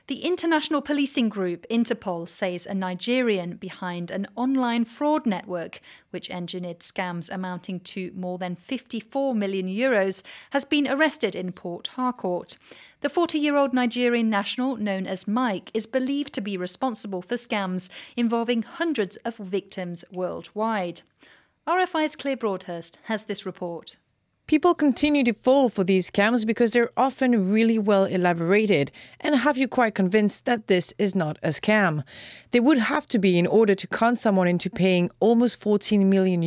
The international policing group Interpol says a Nigerian behind an online fraud network, which engineered scams amounting to more than €54 million, has been arrested in Port Harcourt. The 40-year-old Nigerian national, known as Mike, is believed to be responsible for scams involving hundreds of victims worldwide. RFI's Claire Broadhurst has this report. People continue to fall for these scams because they're often really well elaborated and have you quite convinced that this is not a scam. They would have to be in order to con someone into paying almost €14 million.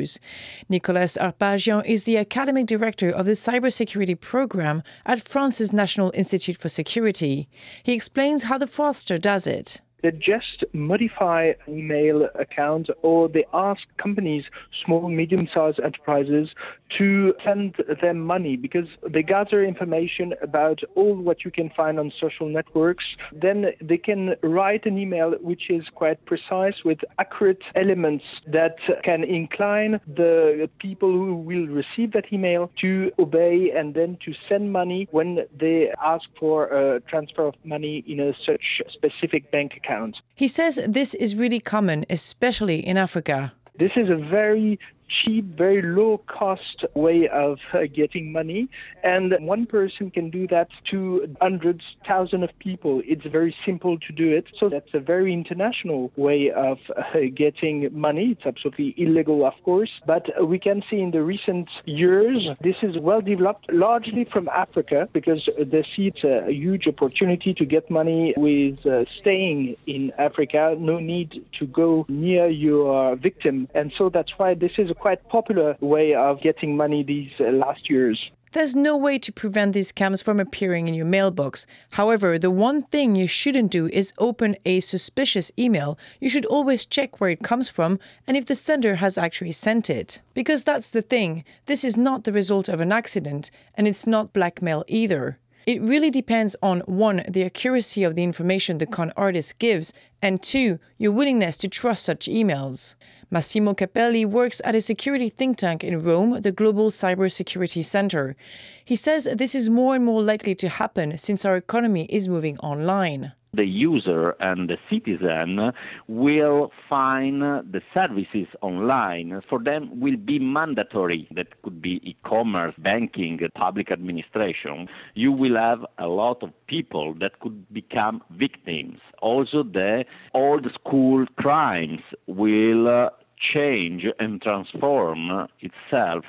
Nicolas Arpagian is the academic director of the cybersecurity program at France's National Institute for Security. He explains how the fraudster does it. They just modify an email account, or they ask companies, small, medium-sized enterprises, to send them money because they gather information about all what you can find on social networks. Then they can write an email which is quite precise with accurate elements that can incline the people who will receive that email to obey and then to send money when they ask for a transfer of money in a such specific bank account. He says this is really common, especially in Africa. This is a very cheap, very low-cost way of getting money, and one person can do that to hundreds, thousands of people. It's very simple to do it, so that's a very international way of getting money. It's absolutely illegal, of course, but we can see in the recent years this is well developed, largely from Africa, because they see it's a huge opportunity to get money with staying in Africa, no need to go near your victim, and so that's why this is a quite popular way of getting money these last years. There's no way to prevent these scams from appearing in your mailbox. However, the one thing you shouldn't do is open a suspicious email. You should always check where it comes from and if the sender has actually sent it. Because that's the thing, this is not the result of an accident, and it's not blackmail either. It really depends on 1, the accuracy of the information the con artist gives, and 2, your willingness to trust such emails. Massimo Capelli works at a security think tank in Rome, the Global Cybersecurity Center. He says this is more and more likely to happen since our economy is moving online. The user and the citizen will find the services online. For them will be mandatory. That could be e-commerce, banking, public administration. You will have a lot of people that could become victims. Also, the old school crimes will change and transform itself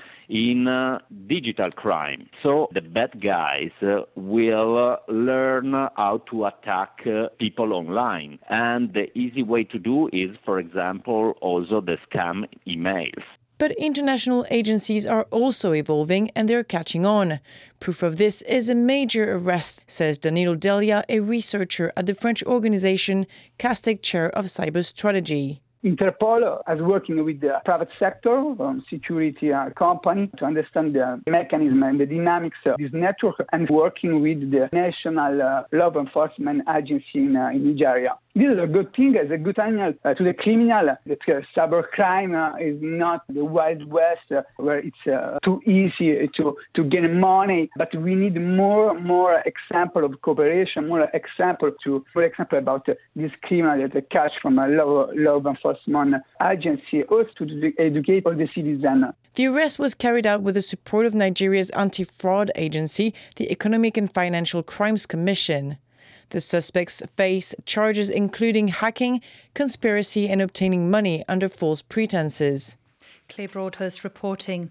in digital crime. So the bad guys will learn how to attack people online. And the easy way to do is, for example, also the scam emails. But international agencies are also evolving and they're catching on. Proof of this is a major arrest, says Danilo Delia, a researcher at the French organization CASTEC Chair of Cyber Strategy. Interpol is working with the private sector, security company, to understand the mechanism and the dynamics of this network, and working with the national law enforcement agency in Nigeria. This is a good thing, it's a good signal to the criminal that cybercrime is not the Wild West where it's too easy to gain money, but we need more example of cooperation, more example about this criminal that catch from a law enforcement agency, also to educate all the citizens. The arrest was carried out with the support of Nigeria's anti-fraud agency, the Economic and Financial Crimes Commission. The suspects face charges including hacking, conspiracy and obtaining money under false pretenses. Claire Broadhurst reporting.